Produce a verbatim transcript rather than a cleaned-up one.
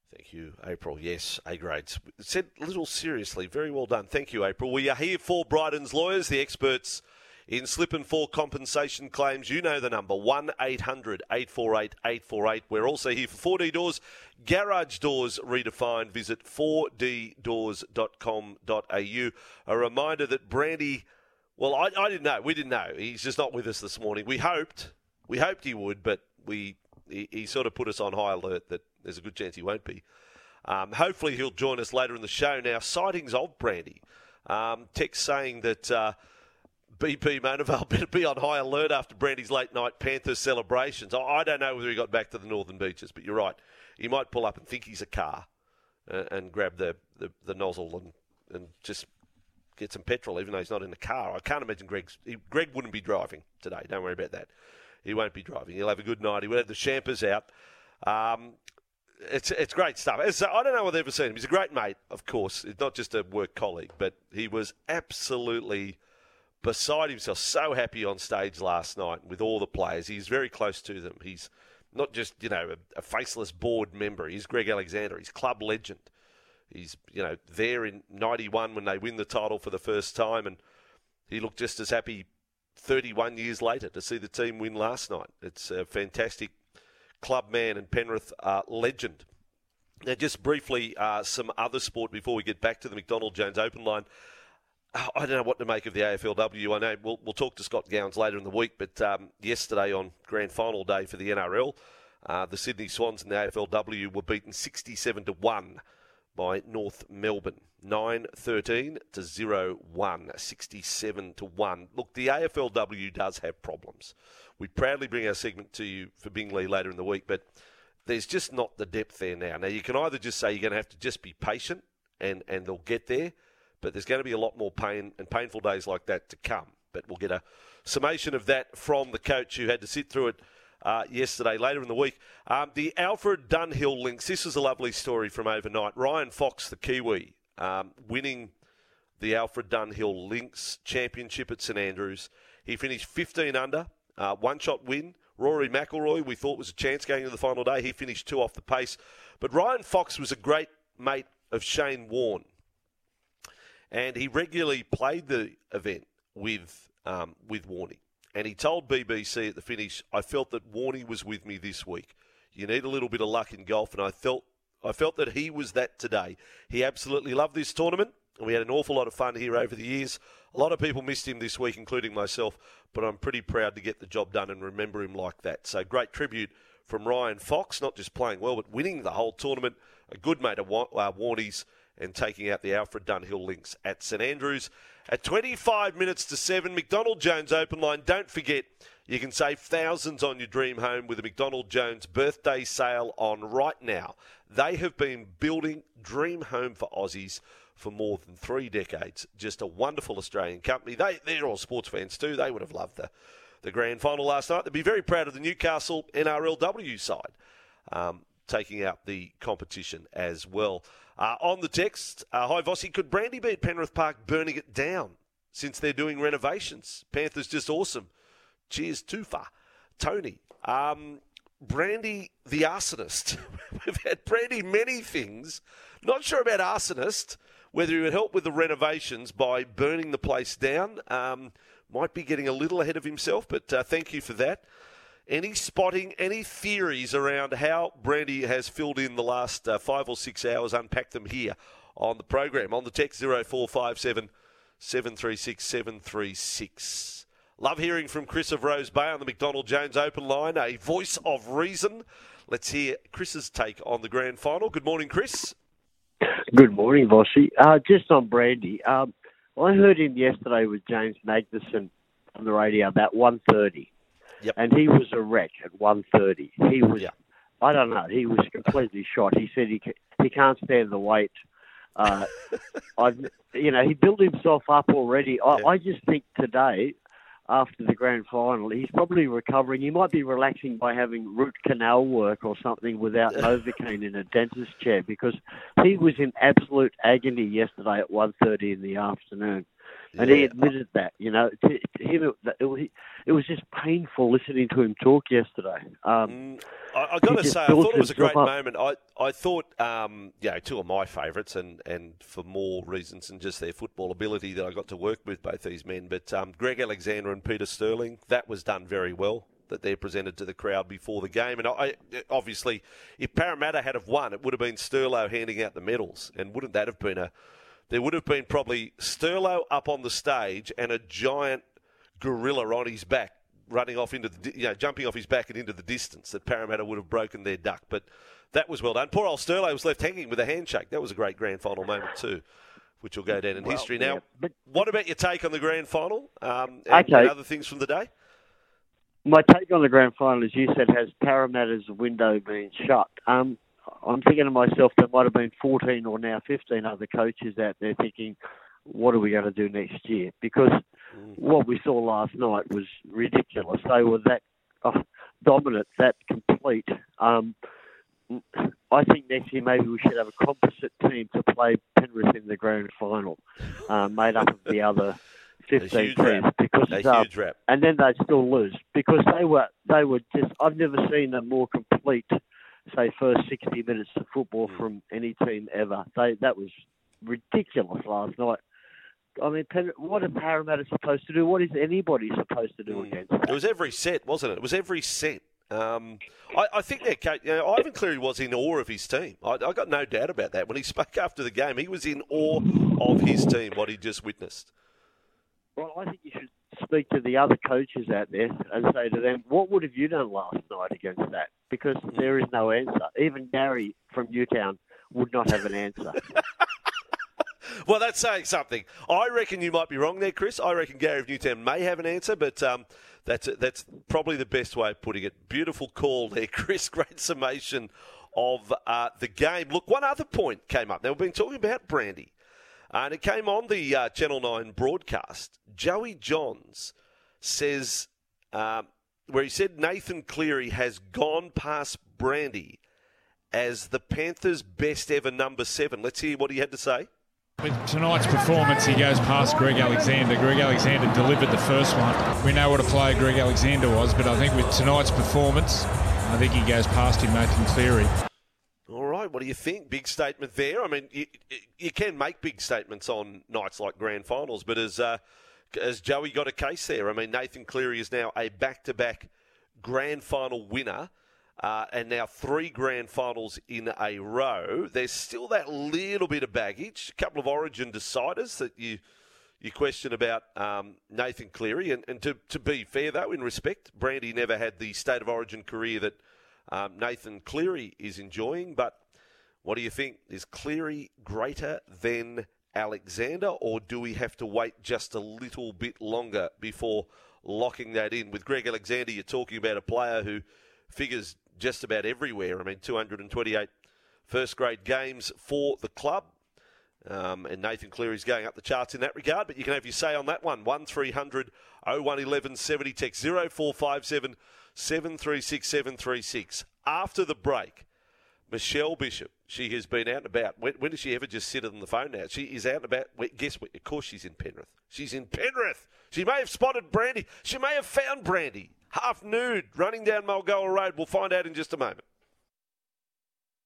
Thank you, April. Yes, A grades. Said a little seriously. Very well done. Thank you, April. We are here for Bryden's Lawyers, the experts in slip and fall compensation claims. You know the number, one eight hundred eight four eight eight four eight. We're also here for four D Doors, Garage Doors Redefined. Visit four d doors dot com dot a u. A reminder that Brandy, well, I, I didn't know. We didn't know. He's just not with us this morning. We hoped, we hoped he would, but we he, he sort of put us on high alert that there's a good chance he won't be. Um, hopefully he'll join us later in the show. Now, sightings of Brandy. Um, text saying that uh, B P Monavale better be on high alert after Brandy's late night Panthers celebrations. I, I don't know whether he got back to the Northern Beaches, but you're right. He might pull up and think he's a car uh, and grab the, the, the nozzle and, and just get some petrol, even though he's not in the car. I can't imagine Greg's, he, Greg wouldn't be driving today. Don't worry about that. He won't be driving. He'll have a good night. He will have the champers out. Um, It's it's great stuff. It's, I don't know what I've ever seen him. He's a great mate, of course. He's not just a work colleague, but he was absolutely beside himself, so happy on stage last night with all the players. He's very close to them. He's not just, you know, a, a faceless board member. He's Greg Alexander. He's club legend. He's, you know, there in ninety-one when they win the title for the first time, and he looked just as happy thirty-one years later to see the team win last night. It's a fantastic club man and Penrith uh, legend. Now, just briefly, uh, some other sport before we get back to the McDonald Jones Open line. I don't know what to make of the A F L W. I know we'll, we'll talk to Scott Gowans later in the week, but um, yesterday on grand final day for the N R L, uh, the Sydney Swans in the A F L W were beaten sixty-seven to one by North Melbourne. nine thirteen to zero one, sixty-seven to one. Look, the A F L W does have problems. We proudly bring our segment to you for Bingley later in the week, but there's just not the depth there now. Now, you can either just say you're going to have to just be patient and, and they'll get there, but there's going to be a lot more pain and painful days like that to come. But we'll get a summation of that from the coach who had to sit through it uh, yesterday, later in the week. Um, the Alfred Dunhill Lynx, this is a lovely story from overnight. Ryan Fox, the Kiwi, um, winning the Alfred Dunhill Lynx Championship at St Andrews. He finished fifteen under. Uh, one-shot win. Rory McIlroy, we thought was a chance going into the final day. He finished two off the pace. But Ryan Fox was a great mate of Shane Warne. And he regularly played the event with um, with Warney. And he told B B C at the finish, I felt that Warney was with me this week. You need a little bit of luck in golf, and I felt I felt that he was that today. He absolutely loved this tournament, and we had an awful lot of fun here over the years. A lot of people missed him this week, including myself, but I'm pretty proud to get the job done and remember him like that. So great tribute from Ryan Fox, not just playing well, but winning the whole tournament. A good mate of uh, Warney's and taking out the Alfred Dunhill Lynx at St Andrews. At twenty-five minutes to seven, McDonald Jones Open Line. Don't forget, you can save thousands on your dream home with a McDonald Jones birthday sale on right now. They have been building dream home for Aussies for more than three decades. Just a wonderful Australian company. They, they're all sports fans too. They would have loved the, the grand final last night. They'd be very proud of the Newcastle N R L W side, um, taking out the competition as well. Uh, on the text, uh, hi Vossi, could Brandy be at Penrith Park burning it down since they're doing renovations? Panthers just awesome. Cheers, Tufa. Tony, um, Brandy the arsonist. We've had Brandy many things. Not sure about arsonist. Whether he would help with the renovations by burning the place down, um, might be getting a little ahead of himself, but uh, thank you for that. Any spotting, any theories around how Brandy has filled in the last uh, five or six hours, unpack them here on the program. On the text zero four five seven, seven three six, seven three six. Love hearing from Chris of Rose Bay on the McDonald Jones Open Line, a voice of reason. Let's hear Chris's take on the grand final. Good morning, Chris. Good morning, Vossi. Uh, just on Brandy, um, I heard him yesterday with James Magnuson on the radio about one thirty, yep. and he was a wreck at one thirty. He was, yep. I don't know, he was completely shot. He said he he can't stand the weight. Uh, I, you know, he built himself up already. I, yeah. I just think today, after the grand final, he's probably recovering. He might be relaxing by having root canal work or something without Novocaine in a dentist chair, because he was in absolute agony yesterday at one thirty in the afternoon. And yeah. he admitted that, you know. To, to him, it, it, was, it was just painful listening to him talk yesterday. Um, mm, I, I got to say, I thought it was a great moment. I, I thought, um, you know, two of my favourites, and, and for more reasons than just their football ability, that I got to work with both these men. But um, Greg Alexander and Peter Sterling, that was done very well, that they're presented to the crowd before the game. And I, obviously, if Parramatta had have won, it would have been Sterlo handing out the medals. And wouldn't that have been a... There would have been probably Sterlo up on the stage and a giant gorilla on his back, running off into the, you know, jumping off his back and into the distance, that Parramatta would have broken their duck. But that was well done. Poor old Sterlo was left hanging with a handshake. That was a great grand final moment too, which will go down in well, history. Now, yeah, but what about your take on the grand final um, and, okay. and other things from the day? My take on the grand final, as you said, has Parramatta's window been shut. Um, I'm thinking to myself, there might have been fourteen or now fifteen other coaches out there thinking, what are we going to do next year? Because mm. what we saw last night was ridiculous. They were that oh, dominant, that complete. Um, I think next year maybe we should have a composite team to play Penrith in the grand final, uh, made up of the other fifteen teams. Because a uh, huge rap. And then they'd still lose because they were they were just. I've never seen a more complete, say, first sixty minutes of football mm. from any team ever. They that was ridiculous last night. I mean, what are Parramatta supposed to do? What is anybody supposed to do mm. against that? It was every set, wasn't it? It was every set. Um, I, I think that you know, Ivan Cleary was in awe of his team. I, I got no doubt about that. When he spoke after the game, he was in awe of his team, what he just witnessed. Well, I think you should speak to the other coaches out there and say to them, what would have you done last night against that? Because there is no answer. Even Gary from Newtown would not have an answer. Well, that's saying something. I reckon you might be wrong there, Chris. I reckon Gary of Newtown may have an answer, but um, that's that's probably the best way of putting it. Beautiful call there, Chris. Great summation of uh, the game. Look, one other point came up. Now, we've been talking about Brandy, uh, and it came on the uh, Channel nine broadcast. Joey Johns says, um, where he said Nathan Cleary has gone past Brandy as the Panthers' best ever number seven. Let's hear what he had to say. With tonight's performance, he goes past Greg Alexander. Greg Alexander delivered the first one. We know what a player Greg Alexander was, but I think with tonight's performance, I think he goes past him, Nathan Cleary. All right, what do you think? Big statement there. I mean, you, you can make big statements on nights like grand finals, but as, uh, as Joey got a case there, I mean, Nathan Cleary is now a back-to-back grand final winner. Uh, and now three grand finals in a row. There's still that little bit of baggage, a couple of origin deciders that you you question about um, Nathan Cleary. And, and to, to be fair, though, in respect, Brandy never had the state of origin career that um, Nathan Cleary is enjoying. But what do you think? Is Cleary greater than Alexander, or do we have to wait just a little bit longer before locking that in? With Greg Alexander, you're talking about a player who figures just about everywhere. I mean, two hundred twenty-eight first-grade games for the club. Um, and Nathan Cleary's going up the charts in that regard. But you can have your say on that one. one three hundred oh one eleven seventy. Text zero four five seven seven three six seven three six. After the break, Michelle Bishop, she has been out and about. When, when does she ever just sit on the phone now? She is out and about. Guess what? Of course she's in Penrith. She's in Penrith. She may have spotted Brandy. She may have found Brandy half nude, running down Mulgoa Road. We'll find out in just a moment.